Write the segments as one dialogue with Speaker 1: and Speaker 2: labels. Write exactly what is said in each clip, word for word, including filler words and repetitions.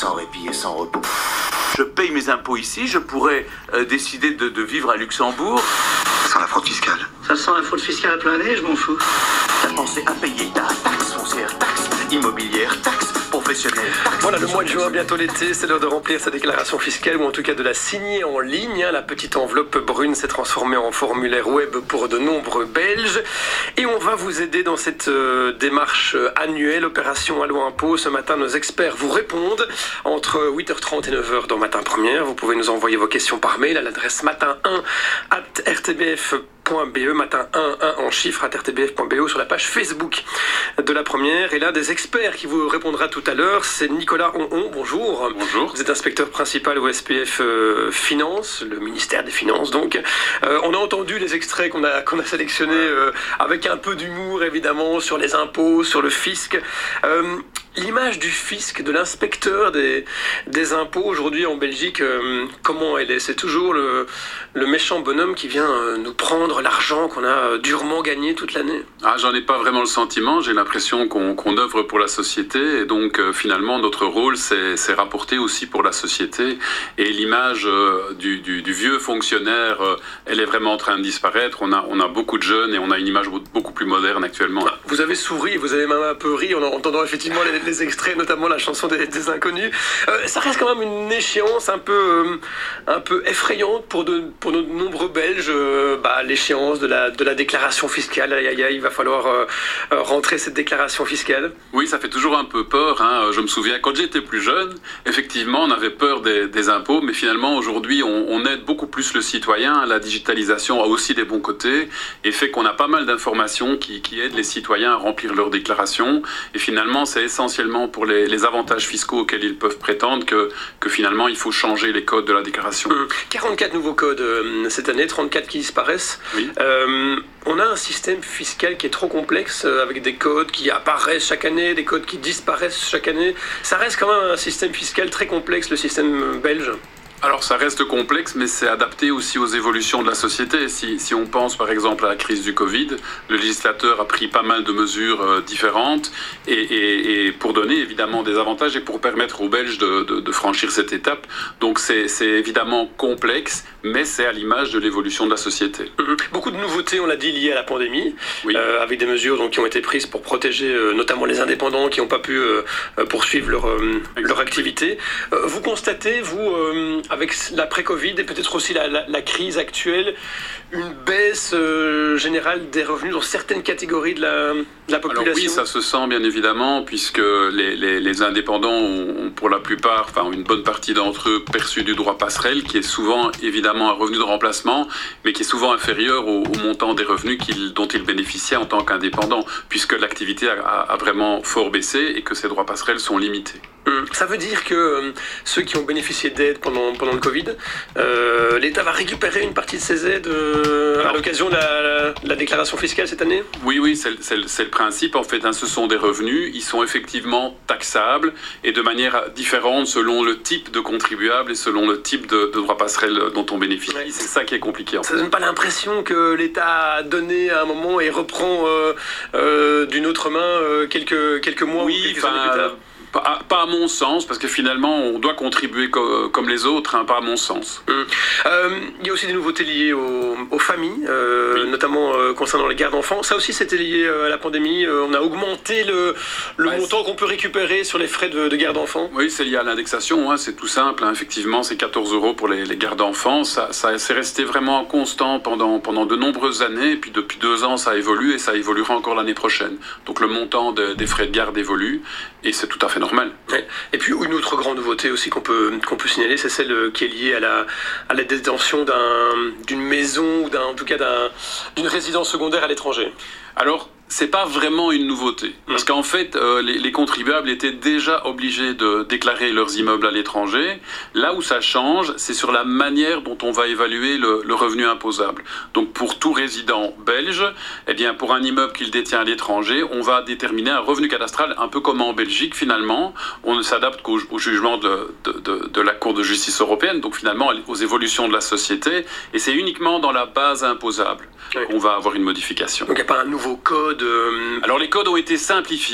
Speaker 1: sans répit et sans repos. Je paye mes impôts ici, je pourrais euh, décider de, de vivre à Luxembourg.
Speaker 2: Ça sent la fraude fiscale.
Speaker 3: Ça sent la fraude fiscale à plein nez, je m'en fous.
Speaker 1: T'as pensé à payer ta taxe foncière, taxe immobilière, taxe professionnelle, taxe...
Speaker 4: Voilà, le mois de juin, bientôt l'été, c'est l'heure de remplir sa déclaration fiscale, ou en tout cas de la signer en ligne. La petite enveloppe brune s'est transformée en formulaire web pour de nombreux Belges. Et on va vous aider dans cette euh, démarche annuelle, opération Allo Impôt. Ce matin, nos experts vous répondent entre huit heures trente et neuf heures dans Matin Première. Vous pouvez nous envoyer vos questions par mail à l'adresse matin un arobase r t b f point b e, matin un, un en chiffres, arobase r t b f point b e, sur la page Facebook de la Première. Et l'un des experts qui vous répondra tout à l'heure, c'est Nicolas Honhon. Bonjour.
Speaker 5: Bonjour.
Speaker 4: Vous êtes inspecteur principal au S P F euh, Finance, le ministère des Finances donc. Euh, on a entendu les extraits qu'on a, qu'on a sélectionnés euh, avec un peu d'humour évidemment sur les impôts, sur le fisc. Euh, L'image du fisc, de l'inspecteur des, des impôts aujourd'hui en Belgique, euh, comment elle est? C'est toujours le, le méchant bonhomme qui vient euh, nous prendre l'argent qu'on a euh, durement gagné toute l'année.
Speaker 5: Ah, j'en ai pas vraiment le sentiment. J'ai l'impression qu'on qu'on œuvre pour la société et donc euh, finalement notre rôle c'est c'est rapporter aussi pour la société. Et l'image euh, du, du, du vieux fonctionnaire, euh, elle est vraiment en train de disparaître. On a on a beaucoup de jeunes et on a une image beaucoup plus moderne actuellement.
Speaker 4: Vous avez souri, vous avez même un peu ri en entendant effectivement les les extraits, notamment la chanson des, des Inconnus. Euh, ça reste quand même une échéance un peu, euh, un peu effrayante pour de, pour de nombreux Belges. Euh, bah, l'échéance de la, de la déclaration fiscale. Aïe, aïe, aïe, il va falloir euh, rentrer cette déclaration fiscale.
Speaker 5: Oui, ça fait toujours un peu peur. Hein. Je me souviens, quand j'étais plus jeune, effectivement, on avait peur des, des impôts, mais finalement, aujourd'hui, on, on aide beaucoup plus le citoyen. La digitalisation a aussi des bons côtés et fait qu'on a pas mal d'informations qui, qui aident les citoyens à remplir leurs déclarations. Et finalement, c'est essentiellement pour les, les avantages fiscaux auxquels ils peuvent prétendre que, que finalement il faut changer les codes de la déclaration.
Speaker 4: Mmh. quarante-quatre nouveaux codes euh, cette année, trente-quatre qui disparaissent.
Speaker 5: Oui.
Speaker 4: Euh, on a un système fiscal qui est trop complexe euh, avec des codes qui apparaissent chaque année, des codes qui disparaissent chaque année. Ça reste quand même un système fiscal très complexe, le système belge.
Speaker 5: Alors ça reste complexe, mais c'est adapté aussi aux évolutions de la société. Si, si on pense par exemple à la crise du Covid, le législateur a pris pas mal de mesures euh, différentes et, et, et pour donner évidemment des avantages et pour permettre aux Belges de, de, de franchir cette étape. Donc c'est évidemment complexe, mais c'est à l'image de l'évolution de la société.
Speaker 4: Mmh. Beaucoup de nouveautés, on l'a dit, liées à la pandémie,
Speaker 5: oui.
Speaker 4: euh, avec des mesures donc, qui ont été prises pour protéger euh, notamment les indépendants qui n'ont pas pu euh, poursuivre leur, euh, leur activité. Euh, vous constatez, vous... Euh, avec l'après-Covid et peut-être aussi la, la, la crise actuelle, une baisse euh, générale des revenus dans certaines catégories de la, de la population?
Speaker 5: Alors oui, ça se sent bien évidemment, puisque les, les, les indépendants ont, ont pour la plupart, enfin une bonne partie d'entre eux, perçu du droit passerelle, qui est souvent évidemment un revenu de remplacement, mais qui est souvent inférieur au, au montant des revenus qu'ils, dont ils bénéficiaient en tant qu'indépendants, puisque l'activité a, a vraiment fort baissé et que ces droits passerelles sont limités.
Speaker 4: Hum. Ça veut dire que euh, ceux qui ont bénéficié d'aide pendant, pendant le Covid, euh, l'État va récupérer une partie de ces aides euh, Alors, à l'occasion de la, la, la déclaration fiscale cette année?
Speaker 5: Oui, oui, c'est le principe. En fait, hein, ce sont des revenus. Ils sont effectivement taxables et de manière différente selon le type de contribuable et selon le type de, de droit passerelle dont on bénéficie. Ouais. C'est ça qui est compliqué. En
Speaker 4: ça ne donne pas l'impression que l'État a donné à un moment et reprend euh, euh, d'une autre main euh, quelques, quelques mois
Speaker 5: oui,
Speaker 4: ou quelques années plus tard?
Speaker 5: Pas, pas à mon sens, parce que finalement, on doit contribuer co comme les autres, hein, pas à mon sens.
Speaker 4: Mmh. Euh, il y a aussi des nouveautés liées aux, aux familles, euh, oui. notamment euh, concernant les gardes d'enfants. Ça aussi, c'était lié à la pandémie. Euh, on a augmenté le, le ouais, montant qu'on peut récupérer sur les frais de, de garde d'enfants.
Speaker 5: Oui, c'est lié à l'indexation, hein, c'est tout simple. Hein, effectivement, c'est quatorze euros pour les, les gardes d'enfants. Ça, ça c'est resté vraiment constant pendant, pendant de nombreuses années. Et puis depuis deux ans, ça évolue et ça évoluera encore l'année prochaine. Donc le montant de, des frais de garde évolue et c'est tout à fait normal.
Speaker 4: Ouais. Et puis une autre grande nouveauté aussi qu'on peut, qu'on peut signaler, c'est celle qui est liée à la, à la détention d'une maison ou d'un, en tout cas d'une résidence secondaire à l'étranger.
Speaker 5: Alors, c'est pas vraiment une nouveauté. Parce qu'en fait, euh, les, les contribuables étaient déjà obligés de déclarer leurs immeubles à l'étranger. Là où ça change, c'est sur la manière dont on va évaluer le, le revenu imposable. Donc pour tout résident belge, eh bien pour un immeuble qu'il détient à l'étranger, on va déterminer un revenu cadastral un peu comme en Belgique finalement. On ne s'adapte qu'au au jugement de, de, de, de la Cour de justice européenne, donc finalement aux évolutions de la société. Et c'est uniquement dans la base imposable oui. qu'on va avoir une modification.
Speaker 4: Donc il n'y a pas un nouveau code?
Speaker 5: Alors les codes ont été simplifiés.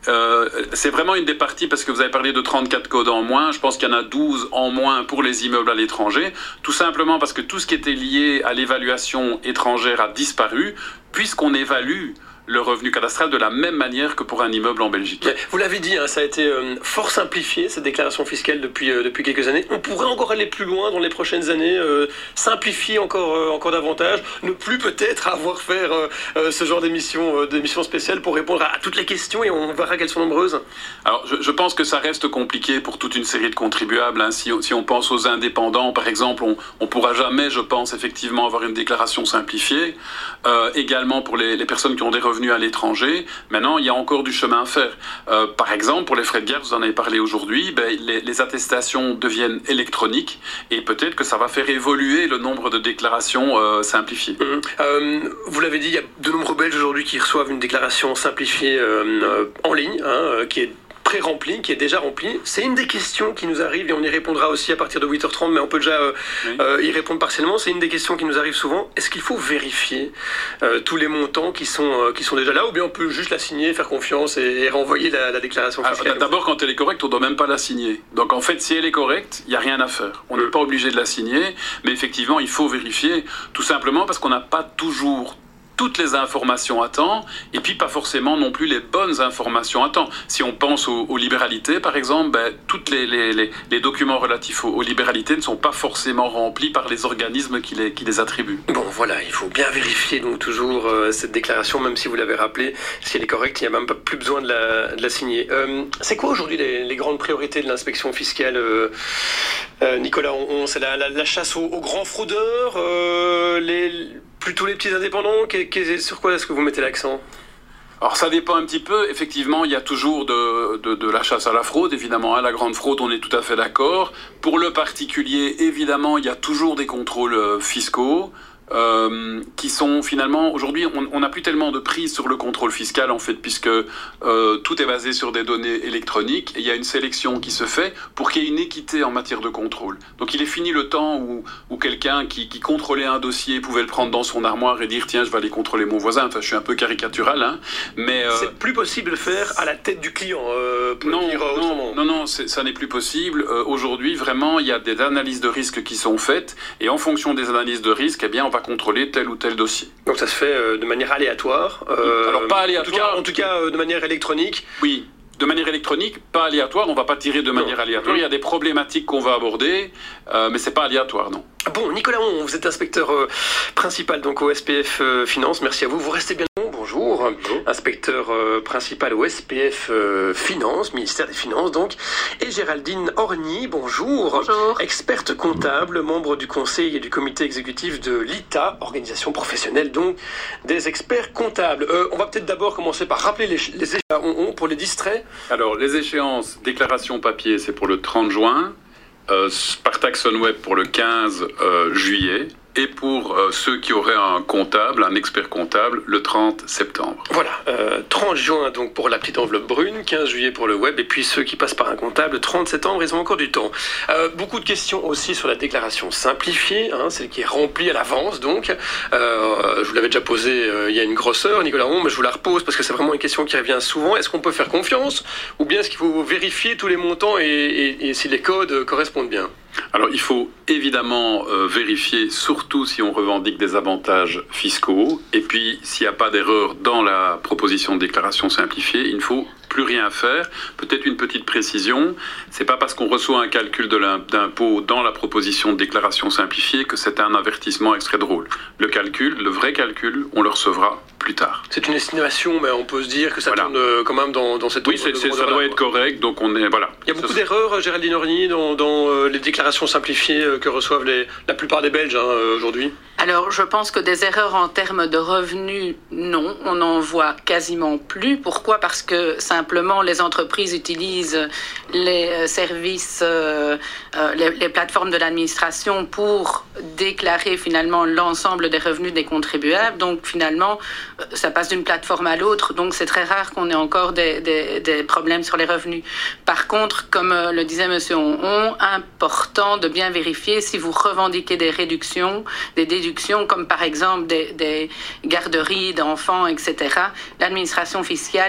Speaker 5: euh, c'est vraiment une des parties, parce que vous avez parlé de trente-quatre codes en moins, je pense qu'il y en a douze en moins pour les immeubles à l'étranger, tout simplement parce que tout ce qui était lié à l'évaluation étrangère a disparu, puisqu'on évalue le revenu cadastral de la même manière que pour un immeuble en Belgique.
Speaker 4: Vous l'avez dit, hein, ça a été euh, fort simplifié, cette déclaration fiscale depuis, euh, depuis quelques années. On pourrait encore aller plus loin dans les prochaines années, euh, simplifier encore, euh, encore davantage, ne plus peut-être avoir faire euh, euh, ce genre d'émission euh, d'émission spéciale pour répondre à, à toutes les questions, et on verra qu'elles sont nombreuses.
Speaker 5: Alors, je, je pense que ça reste compliqué pour toute une série de contribuables. Hein. Si, si on pense aux indépendants, par exemple, on ne pourra jamais, je pense, effectivement avoir une déclaration simplifiée. Euh, également pour les, les personnes qui ont des revenus à l'étranger. Maintenant, il y a encore du chemin à faire. Euh, par exemple, pour les frais de guerre, vous en avez parlé aujourd'hui, ben, les, les attestations deviennent électroniques, et peut-être que ça va faire évoluer le nombre de déclarations euh, simplifiées.
Speaker 4: Mmh. Euh, vous l'avez dit, il y a de nombreux Belges aujourd'hui qui reçoivent une déclaration simplifiée euh, euh, en ligne, hein, qui est pré-rempli, qui est déjà rempli. C'est une des questions qui nous arrive, et on y répondra aussi à partir de huit heures trente, mais on peut déjà euh, oui. euh, y répondre partiellement. C'est une des questions qui nous arrive souvent. Est-ce qu'il faut vérifier euh, tous les montants qui sont, euh, qui sont déjà là, ou bien on peut juste la signer, faire confiance et, et renvoyer la, la déclaration fiscale?
Speaker 5: D'abord, quand elle est correcte, on ne doit même pas la signer. Donc en fait, si elle est correcte, il n'y a rien à faire. On n'est mmh. pas obligé de la signer, mais effectivement, il faut vérifier, tout simplement parce qu'on n'a pas toujours toutes les informations à temps, et puis pas forcément non plus les bonnes informations à temps. Si on pense aux, aux libéralités, par exemple, ben, tous les, les, les, les documents relatifs aux, aux libéralités ne sont pas forcément remplis par les organismes qui les, qui les attribuent.
Speaker 4: Bon, voilà, il faut bien vérifier donc toujours euh, cette déclaration, même si vous l'avez rappelé, si elle est correcte, il n'y a même pas plus besoin de la, de la signer. Euh, c'est quoi aujourd'hui les, les grandes priorités de l'inspection fiscale, euh, euh, Nicolas? on, on, C'est la, la, la chasse aux, aux grands fraudeurs, euh, les... plutôt les petits indépendants? Sur quoi est-ce que vous mettez l'accent?
Speaker 5: Alors ça dépend un petit peu. Effectivement, il y a toujours de, de, de la chasse à la fraude, évidemment. Hein, la grande fraude, on est tout à fait d'accord. Pour le particulier, évidemment, il y a toujours des contrôles fiscaux. Euh, qui sont finalement, aujourd'hui, on n'a plus tellement de prise sur le contrôle fiscal, en fait, puisque euh, tout est basé sur des données électroniques, et il y a une sélection qui se fait pour qu'il y ait une équité en matière de contrôle. Donc il est fini le temps où, où quelqu'un qui, qui contrôlait un dossier pouvait le prendre dans son armoire et dire tiens, je vais aller contrôler mon voisin. Enfin, je suis un peu caricatural, hein, mais... Euh,
Speaker 4: c'est plus possible de le faire à la tête du client, euh, pour
Speaker 5: non,
Speaker 4: le dire autrement.
Speaker 5: Non, non, non, ça n'est plus possible. Euh, aujourd'hui, vraiment, il y a des analyses de risque qui sont faites, et en fonction des analyses de risque, eh bien, on va contrôler tel ou tel dossier.
Speaker 4: Donc ça se fait euh, de manière aléatoire.
Speaker 5: Euh, Alors pas aléatoire.
Speaker 4: En tout cas, en tout cas euh, de manière électronique.
Speaker 5: Oui. De manière électronique, pas aléatoire, on ne va pas tirer de manière non. aléatoire. Il y a des problématiques qu'on va aborder, euh, mais ce n'est pas aléatoire, non.
Speaker 4: Bon, Nicolas Mon, vous êtes inspecteur euh, principal donc au S P F euh, Finance, merci à vous. Vous restez bien. Bonjour, bonjour. Inspecteur euh, principal au S P F euh, Finance, ministère des Finances donc, et Géraldine Orny, bonjour.
Speaker 2: Bonjour.
Speaker 4: Experte comptable, membre du conseil et du comité exécutif de l'I T A, organisation professionnelle donc des experts comptables. Euh, on va peut-être d'abord commencer par rappeler les, les échéances pour les distraits.
Speaker 5: Alors, les échéances, déclaration papier, c'est pour le trente juin, euh, Spartak Sunweb pour le quinze euh, juillet, et pour euh, ceux qui auraient un comptable, un expert comptable, le trente septembre.
Speaker 4: Voilà, euh, trente juin donc pour la petite enveloppe brune, quinze juillet pour le web, et puis ceux qui passent par un comptable, trente septembre, ils ont encore du temps. Euh, beaucoup de questions aussi sur la déclaration simplifiée, hein, celle qui est remplie à l'avance donc. Euh, je vous l'avais déjà posée euh, il y a une grosse heure, Nicolas Ron, mais je vous la repose parce que c'est vraiment une question qui revient souvent. Est-ce qu'on peut faire confiance, ou bien est-ce qu'il faut vérifier tous les montants et, et, et si les codes correspondent bien?
Speaker 5: Alors, il faut évidemment euh, vérifier, surtout si on revendique des avantages fiscaux. Et puis, s'il n'y a pas d'erreur dans la proposition de déclaration simplifiée, il ne faut plus rien faire. Peut-être une petite précision, c'est pas parce qu'on reçoit un calcul de d'impôt dans la proposition de déclaration simplifiée que c'est un avertissement extrait drôle. Le calcul, le vrai calcul, on le recevra plus tard.
Speaker 4: C'est une estimation, mais on peut se dire que ça voilà. tourne quand même dans, dans cette...
Speaker 5: Oui, c'est, c'est, ça doit être correct, donc on est... Voilà.
Speaker 4: Il y a beaucoup d'erreurs, Géraldine Orny, dans, dans euh, les déclarations simplifiées que reçoivent les, la plupart des Belges hein, aujourd'hui.
Speaker 2: Alors, je pense que des erreurs en termes de revenus, non, on n'en voit quasiment plus. Pourquoi? Parce que simplement, les entreprises utilisent les services, euh, les, les plateformes de l'administration pour déclarer finalement l'ensemble des revenus des contribuables. Donc, finalement, ça passe d'une plateforme à l'autre. Donc, c'est très rare qu'on ait encore des, des, des problèmes sur les revenus. Par contre, comme le disait M. Honhon, important de bien vérifier si vous revendiquez des réductions, des déductions, comme par exemple des, des garderies d'enfants, et cetera. L'administration fiscale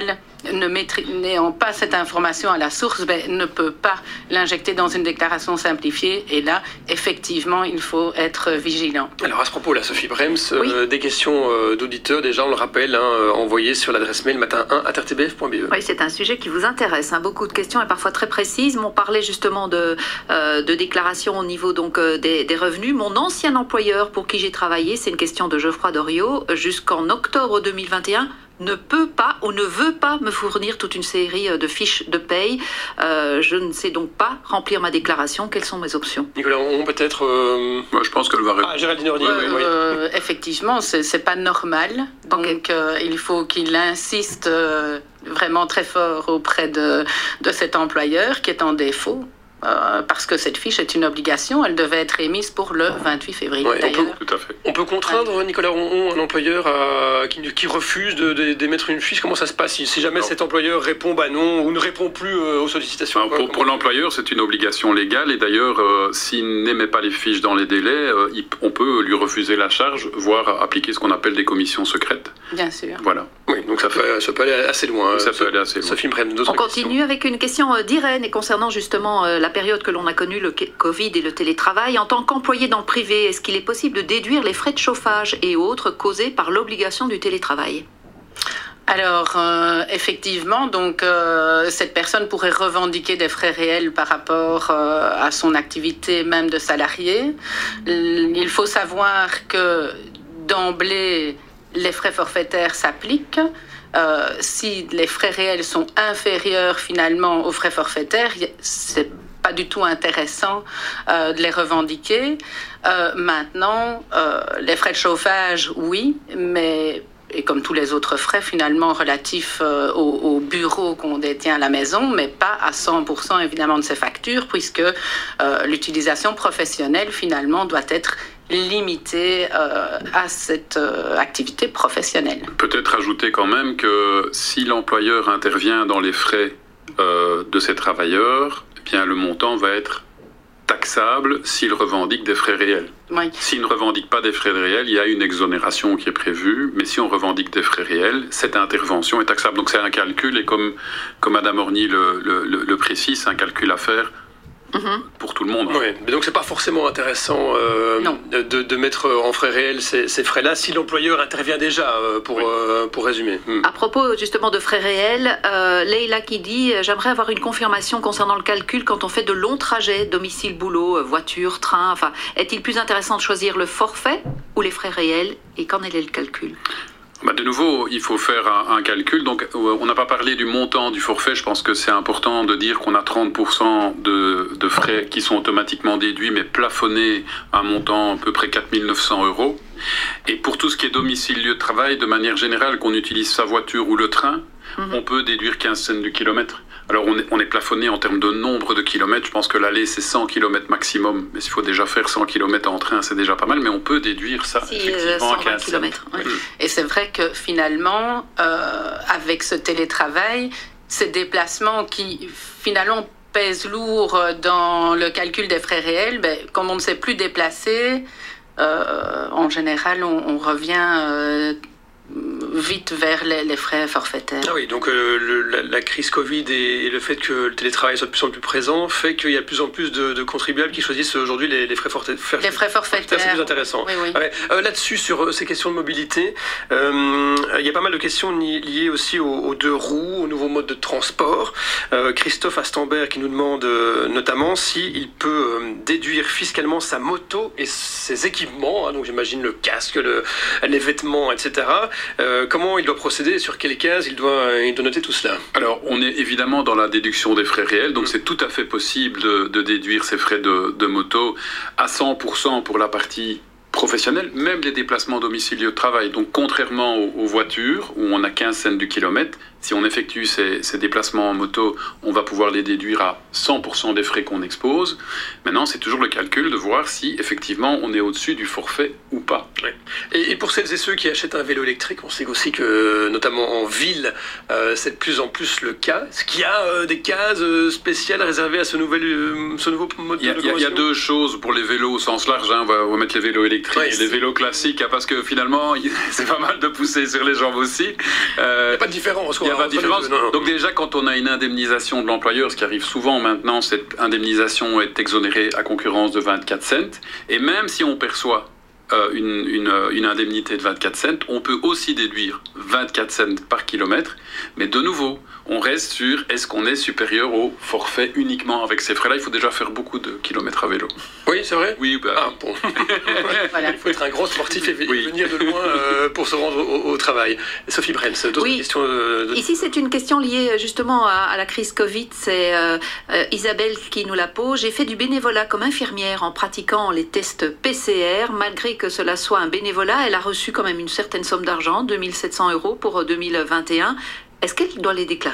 Speaker 2: ne maîtri- n'ayant pas cette information à la source, ben, ne peut pas l'injecter dans une déclaration simplifiée. Et là, effectivement, il faut être vigilant.
Speaker 4: Alors à ce propos, là, Sophie Brems,
Speaker 2: Oui.
Speaker 4: euh, des questions euh, d'auditeurs, déjà, on le rappelle, hein, euh, envoyées sur l'adresse mail matin un arobase r t b f point b e.
Speaker 6: Oui, c'est un sujet qui vous intéresse. Hein. Beaucoup de questions et parfois très précises. On parlait justement de, euh, de déclaration au niveau donc, euh, des, des revenus. Mon ancien employeur pour qui j'ai travaillé, c'est une question de Geoffroy Doriot, jusqu'en octobre deux mille vingt et un, ne peut pas ou ne veut pas me fournir toute une série de fiches de paye. Euh, je ne sais donc pas remplir ma déclaration. Quelles sont mes options?
Speaker 4: Nicolas, on peut-être... Euh...
Speaker 5: Moi, je pense qu'elle va répondre.
Speaker 4: Ah, Géraldine Ordi,
Speaker 2: Euh,
Speaker 4: oui, oui.
Speaker 2: euh, effectivement, c'est c'est pas normal. Donc,
Speaker 6: Ok.
Speaker 2: euh, il faut qu'il insiste euh, vraiment très fort auprès de, de cet employeur qui est en défaut. Euh, parce que cette fiche est une obligation, elle devait être émise pour le vingt-huit février
Speaker 4: Ouais, on
Speaker 2: d'ailleurs.
Speaker 5: Tout à fait.
Speaker 4: On peut contraindre, Nicolas Ronron, un employeur à- qui, qui refuse de- de- d'émettre une fiche. Comment ça se passe si, si jamais
Speaker 5: Alors.
Speaker 4: cet employeur répond bah non ou ne répond plus euh, aux sollicitations?
Speaker 5: Alors, pour, pour l'employeur, c'est une obligation légale et d'ailleurs, euh, s'il n'émet pas les fiches dans les délais, euh, il- on peut lui refuser la charge, voire appliquer ce qu'on appelle des commissions secrètes.
Speaker 2: Bien sûr.
Speaker 5: Voilà,
Speaker 4: Oui, donc ça peut, ça peut aller assez loin.
Speaker 5: ça
Speaker 4: Euh,
Speaker 5: peut aller assez loin.
Speaker 4: Sophie Brems, d'autres
Speaker 6: On
Speaker 4: questions.
Speaker 6: continue avec une question euh, d'Irène et concernant justement euh, la période que l'on a connue, le Covid et le télétravail. En tant qu'employé dans le privé, est-ce qu'il est possible de déduire les frais de chauffage et autres causés par l'obligation du télétravail?
Speaker 2: Alors, euh, effectivement, donc euh, cette personne pourrait revendiquer des frais réels par rapport euh, à son activité même de salarié. Il faut savoir que d'emblée, les frais forfaitaires s'appliquent. Euh, si les frais réels sont inférieurs finalement aux frais forfaitaires, c'est pas du tout intéressant euh, de les revendiquer. Euh, maintenant, euh, les frais de chauffage, oui, mais et comme tous les autres frais finalement relatifs euh, au, au bureau qu'on détient à la maison, mais pas à cent pour cent évidemment de ces factures, puisque euh, l'utilisation professionnelle finalement doit être limitée euh, à cette euh, activité professionnelle.
Speaker 5: Peut-être ajouter quand même que si l'employeur intervient dans les frais euh, de ses travailleurs, eh bien le montant va être taxable s'il revendique des frais réels.
Speaker 2: Oui.
Speaker 5: S'il ne revendique pas des frais réels, il y a une exonération qui est prévue, mais si on revendique des frais réels, cette intervention est taxable. Donc c'est un calcul, et comme, comme Madame Orny le, le, le, le précise, c'est un calcul à faire
Speaker 6: Mhm.
Speaker 5: pour tout le monde.
Speaker 4: Oui, mais donc c'est pas forcément intéressant euh,
Speaker 2: Non.
Speaker 4: de, de mettre en frais réels ces, ces frais-là si l'employeur intervient déjà, euh, pour,
Speaker 5: Oui.
Speaker 4: euh, pour résumer. Hmm.
Speaker 6: À propos justement de frais réels, euh, Leïla qui dit euh, « J'aimerais avoir une confirmation concernant le calcul quand on fait de longs trajets, domicile-boulot, euh, voiture, train, enfin, est-il plus intéressant de choisir le forfait ou les frais réels et qu'en est le calcul ?»
Speaker 5: Bah de nouveau, il faut faire un, un calcul. Donc, euh, on n'a pas parlé du montant du forfait. Je pense que c'est important de dire qu'on a trente pour cent de, de frais qui sont automatiquement déduits, mais plafonnés à un montant à peu près quatre mille neuf cents euros. Et pour tout ce qui est domicile, lieu de travail, de manière générale, qu'on utilise sa voiture ou le train,
Speaker 6: Mhm.
Speaker 5: on peut déduire quinze cents du kilomètre. Alors, on est, on est plafonné en termes de nombre de kilomètres. Je pense que l'aller, c'est cent kilomètres maximum. Mais s'il faut déjà faire cent kilomètres en train, c'est déjà pas mal. Mais on peut déduire ça,
Speaker 6: Si, euh,
Speaker 5: effectivement, à
Speaker 6: cent vingt
Speaker 5: quinze cents.
Speaker 6: kilomètres, oui.
Speaker 2: Et c'est vrai que finalement, euh, avec ce télétravail, ces déplacements qui finalement pèsent lourd dans le calcul des frais réels, ben, comme on ne s'est plus déplacer, euh, en général, on, on revient euh, vite vers les, les frais forfaitaires.
Speaker 4: Ah oui, donc euh, le- la, la crise Covid et, et le fait que le télétravail soit de plus en plus présent fait qu'il y a de plus en plus de, de contribuables qui choisissent aujourd'hui les, les frais forfaitaires.
Speaker 2: Les frais forfaitaires.
Speaker 4: C'est plus intéressant.
Speaker 2: Oui, oui.
Speaker 4: Ouais. Euh, Là-dessus, sur euh, ces questions de mobilité, euh, il y a pas mal de questions ni- liées aussi aux, aux deux roues, aux nouveaux modes de transport. Euh, Christophe Astambert qui nous demande euh, notamment s'il peut euh, déduire fiscalement sa moto et ses équipements, hein, donc j'imagine le casque, le, les vêtements, et cetera. Euh, comment il doit procéder, sur quelle case il doit, il doit noter tout cela?
Speaker 5: Alors, on est évidemment dans la déduction des frais réels, donc
Speaker 4: Mm.
Speaker 5: c'est tout à fait possible de, de déduire ces frais de, de moto à cent pour cent pour la partie professionnelle, même les déplacements domicile lieu de travail. Donc, contrairement aux, aux voitures, où on a quinze cents du kilomètre, si on effectue ces, ces déplacements en moto, on va pouvoir les déduire à cent pour cent des frais qu'on expose. Maintenant, c'est toujours le calcul de voir si, effectivement, on est au-dessus du forfait ou pas.
Speaker 4: Et, et pour celles et ceux qui achètent un vélo électrique, on sait aussi que, notamment en ville, euh, c'est de plus en plus le cas. Est-ce qu'il y a euh, des cases euh, spéciales réservées à ce, nouvel, euh, ce nouveau mode
Speaker 5: Il y, a,
Speaker 4: de
Speaker 5: il y a- il y a
Speaker 4: locomotion?
Speaker 5: deux choses pour les vélos au sens large. Hein. On, va, on va mettre les vélos électriques
Speaker 4: Ouais,
Speaker 5: et les
Speaker 4: c'est-
Speaker 5: vélos classiques, hein, parce que finalement, il- c'est pas mal de pousser sur les jambes aussi.
Speaker 4: Il
Speaker 5: Euh,
Speaker 4: n'y a pas de différence, quoi.
Speaker 5: Il a pas de différence.
Speaker 4: Non, non.
Speaker 5: Donc déjà, quand on a une indemnisation de l'employeur, ce qui arrive souvent maintenant, cette indemnisation est exonérée à concurrence de vingt-quatre cents. Et même si on perçoit euh, une, une, une indemnité de vingt-quatre cents, on peut aussi déduire vingt-quatre cents par kilomètre. Mais de nouveau, on reste sur est-ce qu'on est supérieur au forfait uniquement avec ces frais-là. Il faut déjà faire beaucoup de kilomètres à vélo.
Speaker 4: Oui, c'est vrai.
Speaker 5: Oui, bah,
Speaker 4: Ah, bon.
Speaker 2: Voilà.
Speaker 4: Il faut être un gros sportif et
Speaker 5: Oui.
Speaker 4: venir de loin euh, pour se rendre au, au travail. Sophie Brems, d'autres
Speaker 6: Oui.
Speaker 4: questions euh, de...
Speaker 6: Ici, c'est une question liée justement à, à la crise Covid. C'est euh, euh, Isabelle qui nous la pose. J'ai fait du bénévolat comme infirmière en pratiquant les tests P C R. Malgré que cela soit un bénévolat, elle a reçu quand même une certaine somme d'argent, deux mille sept cents euros pour deux mille vingt et un. Est-ce qu'elle doit les déclarer ?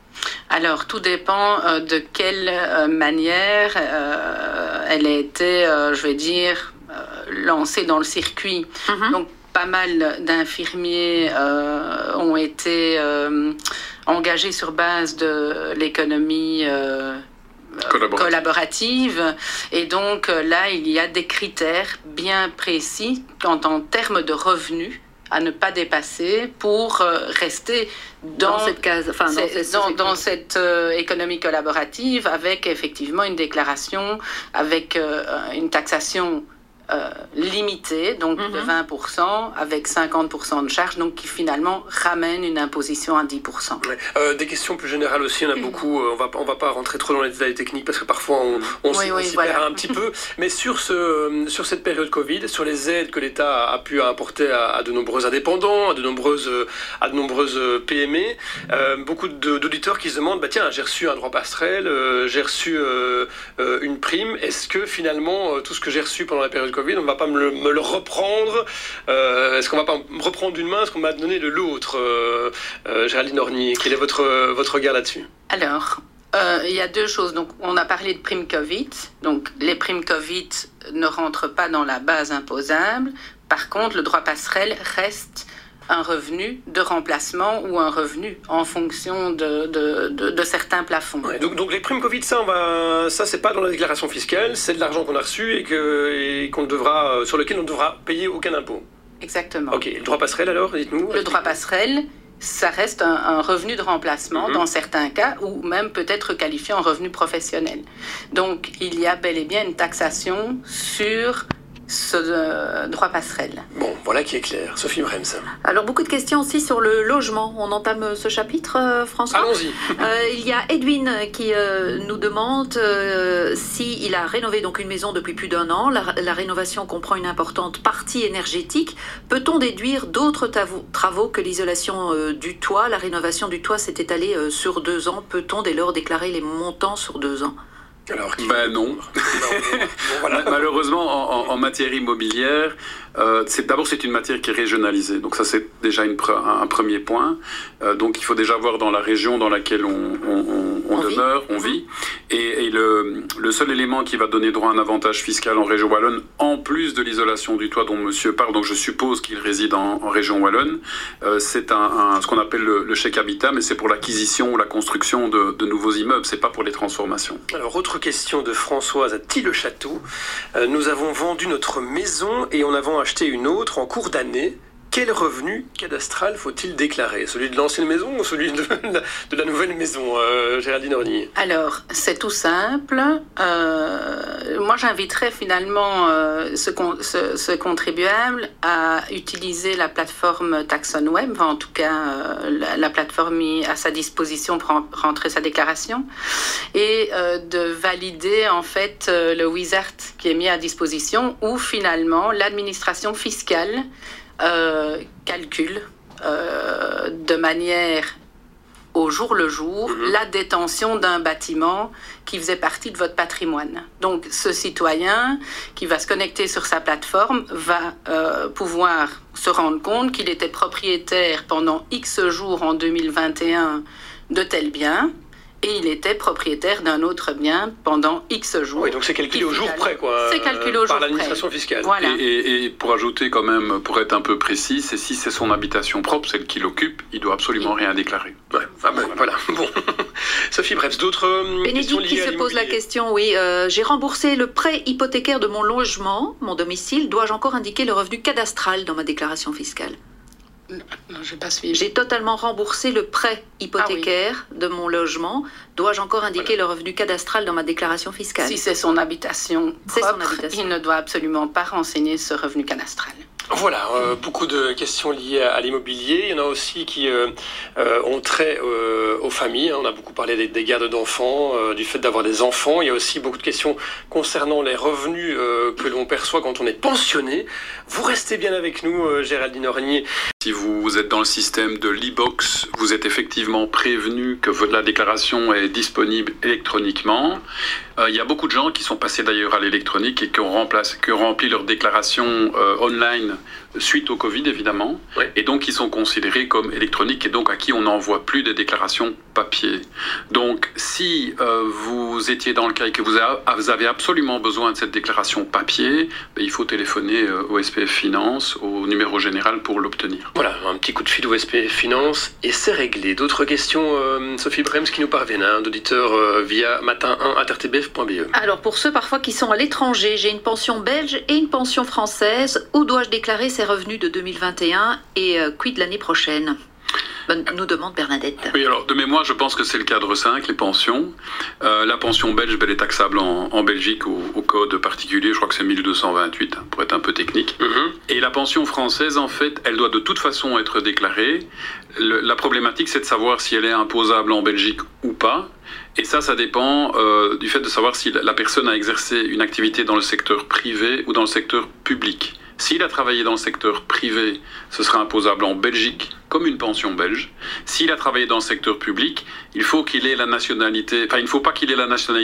Speaker 2: Alors, tout dépend euh, de quelle euh, manière euh, elle a été, euh, je vais dire, euh, lancée dans le circuit.
Speaker 6: Mhm.
Speaker 2: Donc, pas mal d'infirmiers euh, ont été euh, engagés sur base de l'économie euh,
Speaker 5: Collaborative.
Speaker 2: collaborative. Et donc, euh, là, il y a des critères bien précis quant en termes de revenus à ne pas dépasser pour euh, rester dans,
Speaker 6: Dans cette case, enfin, dans
Speaker 2: c'est-
Speaker 6: cette
Speaker 2: dans,
Speaker 6: société.
Speaker 2: dans cette euh, économie collaborative avec effectivement une déclaration, avec euh, une taxation euh, limitée, donc de
Speaker 6: Mhm.
Speaker 2: vingt pour cent, avec cinquante pour cent de charges, donc qui finalement ramène une imposition à dix pour cent.
Speaker 4: Ouais. Euh, des questions plus générales aussi, il y en a beaucoup. Euh, on va, on va pas rentrer trop dans les détails techniques parce que parfois on, on
Speaker 2: Oui,
Speaker 4: s'y,
Speaker 2: oui,
Speaker 4: on s'y
Speaker 2: voilà.
Speaker 4: perd un petit peu. Mais sur, ce, sur cette période Covid, sur les aides que l'État a, a pu apporter à, à de nombreux indépendants, à de nombreuses, à de nombreuses P M E, euh, beaucoup de- d'auditeurs qui se demandent bah, tiens, j'ai reçu un droit passerelle, euh, j'ai reçu euh, euh, une prime. Est-ce que finalement, euh, tout ce que j'ai reçu pendant la période Covid, on ne va pas me le, me le reprendre euh, Est-ce qu'on ne va pas me reprendre d'une main ce qu'on m'a donné de l'autre euh, euh, Géraldine Ornier, quel est votre, votre regard là-dessus?
Speaker 2: Alors, euh, il y a deux choses. Donc, on a parlé de primes Covid. Donc, les primes Covid ne rentrent pas dans la base imposable. Par contre, le droit passerelle reste un revenu de remplacement ou un revenu en fonction de, de, de, de certains plafonds.
Speaker 4: Ouais, donc, donc les primes Covid, ça, on va, ça c'est pas dans la déclaration fiscale, c'est de l'argent qu'on a reçu et, que, et qu'on devra, sur lequel on ne devra payer aucun impôt.
Speaker 2: Exactement.
Speaker 4: Ok, le droit passerelle alors, dites-nous.
Speaker 2: Le droit passerelle, ça reste un, un revenu de remplacement
Speaker 4: Mhm.
Speaker 2: dans certains cas, ou même peut-être qualifié en revenu professionnel. Donc, il y a bel et bien une taxation sur ce euh, droit passerelle.
Speaker 4: Bon, voilà qui est clair. Sophie Brems.
Speaker 6: Alors, beaucoup de questions aussi sur le logement. On entame ce chapitre, euh, François ?
Speaker 4: Allons-y.
Speaker 6: Euh, il y a Edwin qui euh, nous demande euh, si il a rénové donc une maison depuis plus d'un an. La, la rénovation comprend une importante partie énergétique. Peut-on déduire d'autres tavo- travaux que l'isolation euh, du toit? La rénovation du toit s'est étalée euh, sur deux ans. Peut-on dès lors déclarer les montants sur deux ans?
Speaker 4: Alors, qui...
Speaker 5: Ben non.
Speaker 4: Non, bon, voilà.
Speaker 5: Malheureusement, en, en- en matière immobilière, euh, c'est, d'abord c'est une matière qui est régionalisée. Donc ça c'est déjà une pre- un, un premier point. Euh, donc il faut déjà voir dans la région dans laquelle on, on, on, on
Speaker 6: On vit.
Speaker 5: demeure, on vit. Et, et le, le seul élément qui va donner droit à un avantage fiscal en région wallonne, en plus de l'isolation du toit dont monsieur parle, donc je suppose qu'il réside en, en région wallonne, euh, c'est un, un- ce qu'on appelle le, le chèque habitat, mais c'est pour l'acquisition ou la construction de, de nouveaux immeubles, c'est pas pour les transformations.
Speaker 4: Alors, autre question de Françoise à Tille-le-Château. Euh, nous avons vendu notre maison et en avons acheté une autre en cours d'année. Quel revenu cadastral faut-il déclarer? Celui de l'ancienne maison ou celui de la, de la nouvelle maison, euh, Géraldine Ornier?
Speaker 2: Alors, c'est tout simple. Euh, moi, j'inviterais finalement euh, ce, con- ce- ce contribuable à utiliser la plateforme TaxonWeb, enfin, en tout cas euh, la, la plateforme mis à sa disposition pour en- rentrer sa déclaration, et euh, de valider en fait euh, le wizard qui est mis à disposition, où finalement l'administration fiscale euh, calcule euh, de manière au jour le jour,
Speaker 4: Mhm.
Speaker 2: la détention d'un bâtiment qui faisait partie de votre patrimoine. Donc, ce citoyen qui va se connecter sur sa plateforme va euh, pouvoir se rendre compte qu'il était propriétaire pendant X jours en deux mille vingt et un de tel bien, et il était propriétaire d'un autre bien pendant X jours.
Speaker 4: Oui, donc c'est calculé
Speaker 2: Qui
Speaker 4: au jour
Speaker 2: finalement-
Speaker 4: près, quoi.
Speaker 2: C'est calculé au
Speaker 4: par
Speaker 2: jour
Speaker 4: l'administration
Speaker 2: près.
Speaker 4: fiscale.
Speaker 2: Voilà.
Speaker 5: Et, et- et pour ajouter quand même, pour être un peu précis, c'est si c'est son habitation propre, celle qui l'occupe, il doit absolument rien déclarer.
Speaker 4: Ouais, ah ben, voilà. Bon. Sophie Breps, d'autres euh, questions
Speaker 6: Bénédicte qui
Speaker 4: liées à
Speaker 6: se pose la
Speaker 4: l'immobilier?
Speaker 6: question, oui. euh, J'ai remboursé le prêt hypothécaire de mon logement, mon domicile. Dois-je encore indiquer le revenu cadastral dans ma déclaration fiscale?
Speaker 2: Non, je n'ai pas suivi.
Speaker 6: J'ai totalement remboursé le prêt hypothécaire ah oui. de mon logement. Dois-je encore indiquer voilà. le revenu cadastral dans ma déclaration fiscale?
Speaker 2: Si c'est son habitation propre, son habitation. Il ne doit absolument pas renseigner ce revenu cadastral.
Speaker 4: Voilà, euh, beaucoup de questions liées à, à l'immobilier. Il y en a aussi qui euh, euh, ont trait euh, aux familles. On a beaucoup parlé des, des gardes d'enfants, euh, du fait d'avoir des enfants. Il y a aussi beaucoup de questions concernant les revenus euh, que l'on perçoit quand on est pensionné. Vous restez bien avec nous, euh, Géraldine Ornier.
Speaker 5: Si vous êtes dans le système de l'e-box, vous êtes effectivement prévenu que la déclaration est disponible électroniquement. Euh, il y a beaucoup de gens qui sont passés d'ailleurs à l'électronique et qui ont, remplacé, qui ont rempli leur déclaration euh, online suite au Covid évidemment, oui. et donc qui sont considérés comme électroniques et donc à qui on n'envoie plus des déclarations papier. Donc si euh, vous étiez dans le cas et que vous, a, vous avez absolument besoin de cette déclaration papier, ben, il faut téléphoner euh, au S P F Finance, au numéro général pour l'obtenir.
Speaker 4: Voilà, un petit coup de fil au S P F Finance et c'est réglé. D'autres questions, euh, Sophie Brems, qui nous parviennent, hein, d'auditeurs euh, via matin un arobase r t b f point b e.
Speaker 6: Alors pour ceux parfois qui sont à l'étranger, j'ai une pension belge et une pension française. Où dois-je déclarer ces revenus de deux mille vingt et un et euh, quid l'année prochaine? Nous demande Bernadette.
Speaker 5: Oui, alors de mémoire, je pense que c'est le cadre cinq, les pensions. Euh, la pension belge, elle est taxable en, en Belgique au, au code particulier, je crois que c'est mille deux cent vingt-huit, hein, pour être un peu technique. Mm-hmm. Et la pension française, en fait, elle doit de toute façon être déclarée. Le, la problématique, c'est de savoir si elle est imposable en Belgique ou pas. Et ça, ça dépend euh, du fait de savoir si la, la personne a exercé une activité dans le secteur privé ou dans le secteur public. S'il a travaillé dans le secteur privé, ce sera imposable en Belgique comme une pension belge. S'il a travaillé dans le secteur public, il faut qu'il ait la nationalité, enfin il ne faut pas qu'il ait la nationalité